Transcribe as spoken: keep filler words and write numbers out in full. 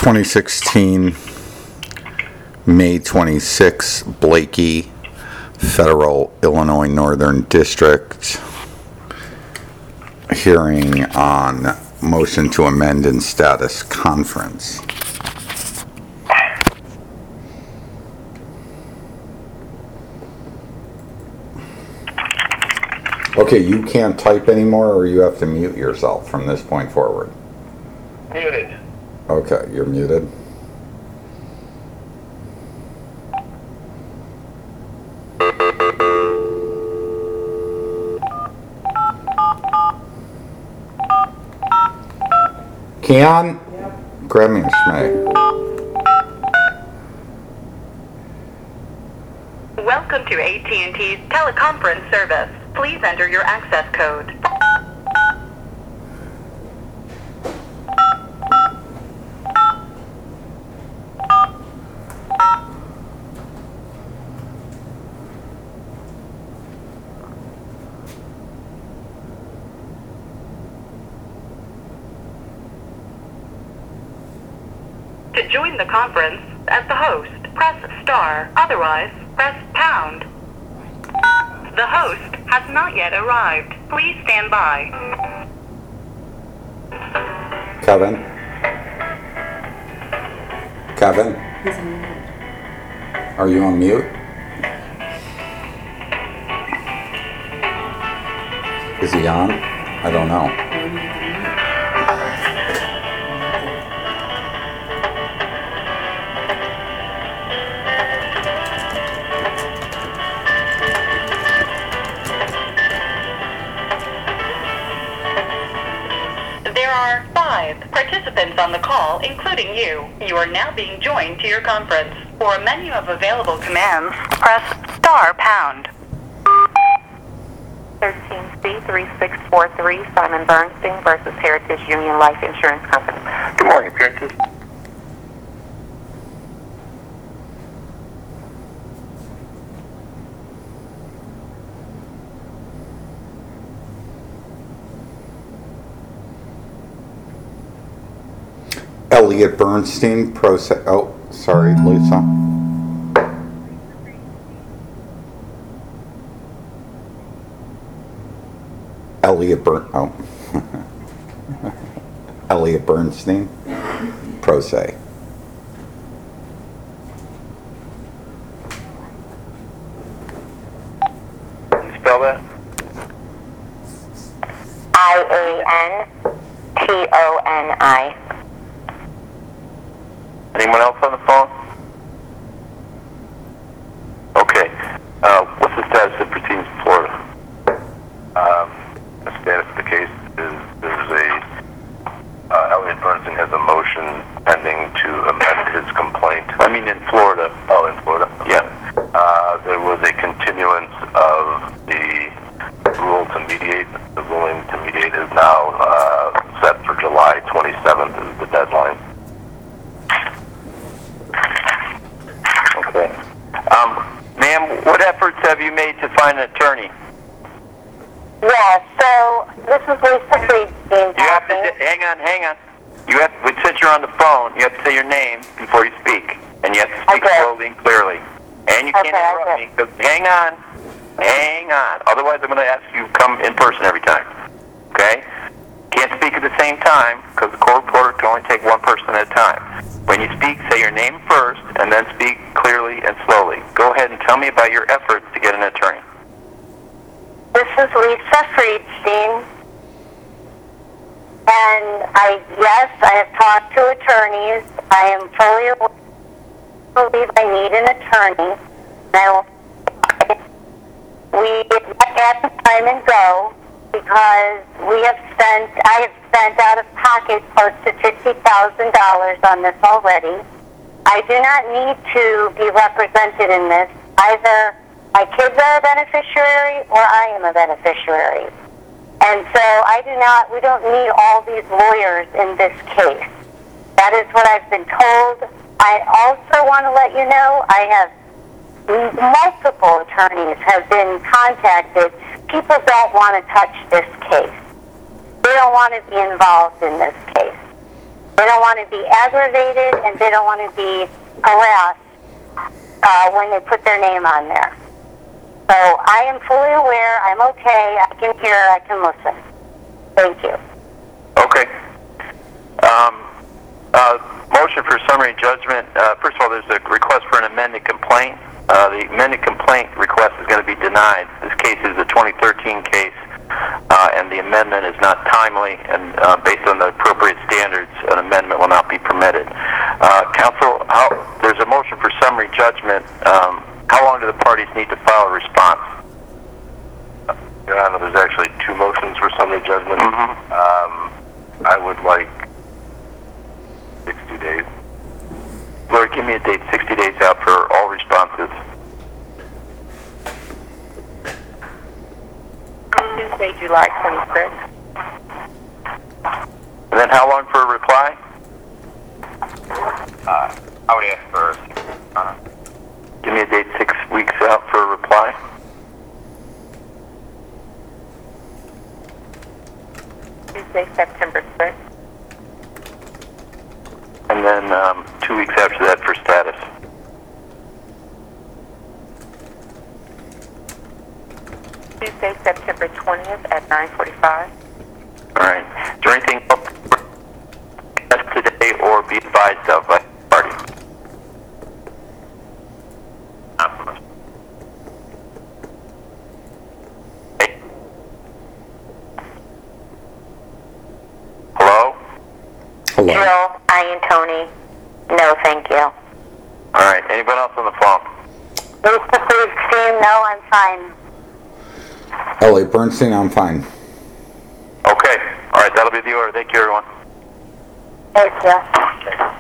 twenty sixteen, May twenty-sixth, Blakey, Federal Illinois Northern District. Hearing on motion to amend in status conference. Okay, you can't type anymore, or you have to mute yourself from this point forward? Muted. Okay, you're muted. Keon? Yep. Grab me a schmay. Welcome to A T and T's teleconference service. Please enter your access code. To join the conference as the host, press star. Otherwise, press pound. The host has not yet arrived. Please stand by. Kevin? Kevin? Are you on mute? Is he on? I don't know. Participants on the call, including you. You are now being joined to your conference. For a menu of available commands, press star pound. thirteen C three six four three, Simon Bernstein versus Heritage Union Life Insurance Company. Good morning, appearances. Elliot Bernstein, pro se- oh, sorry, Lisa. Elliot Bern, oh. Elliot Bernstein, pro se. Can you spell that? I A N T O N I. Anyone else on the phone? Okay. Uh, what's the status of proceedings in Florida? Um, the status of the case is there's a uh, Elliot Bernstein has a motion pending to amend his complaint. I mean, in Florida. Oh, in Florida. Yeah. Uh, there was a continuance of the rule to mediate. The ruling to mediate is now uh, set for July twenty-seventh is the deadline. Okay. Um, ma'am, what efforts have you made to find an attorney? Yeah, so this is basically being You have to, talking. hang on, hang on. You have, since you're on the phone, you have to say your name before you speak. And you have to speak Okay. slowly and clearly. And you can't Okay, interrupt okay. me, because, hang on, hang on. Otherwise, I'm going to ask you to come in person every time. Okay? Can't speak at the same time, because the court reporter can only take one person at a time. When you speak, say your name first, and then speak clearly and slowly. Go ahead and tell me about your efforts to get an attorney. This is Lisa Friedstein. And I, yes, I have talked to attorneys. I am fully aware. I believe I need an attorney. Now, we at the time and go because we have spent, I have spent out of pocket close to fifty thousand dollars on this already. I do not need to be represented in this. Either my kids are a beneficiary or I am a beneficiary. And so I do not, we don't need all these lawyers in this case. That is what I've been told. I also want to let you know I have multiple attorneys have been contacted. People don't want to touch this case. They don't want to be involved in this case. They don't want to be aggravated, and they don't want to be harassed uh, when they put their name on there. So I am fully aware. I'm okay. I can hear. I can listen. Thank you. Okay. Um, uh, motion for summary judgment. Uh, first of all, there's a request for an amended complaint. Uh, the amended complaint request is going to be denied. This case is a twenty thirteen case, uh, and the amendment is not timely, and uh, based on the appropriate standards, an amendment will not be permitted. Uh, counsel, how, there's a motion for summary judgment. Um, how long do the parties need to file a response? Your Honor, there's actually two motions for summary judgment. Mm-hmm. Um, I would like sixty days. Lord, give me a date, sixty days out for all responses. Tuesday, July twenty-sixth. And then how long for a reply? Uh, I would ask for, uh, Give me a date, six weeks out for a reply. Tuesday, September sixth. And then um, two weeks after that for status. Tuesday, September twentieth at nine forty-five. All right. Is there anything else today or be advised of by the party? Hey. Hello? Hello. Jill, I and Tony. No, thank you. All right. Anyone else on the phone? Lisa, please, Christine. No, I'm fine. L A Bernstein, I'm fine. Okay. All right. That'll be the order. Thank you, everyone. Thank you.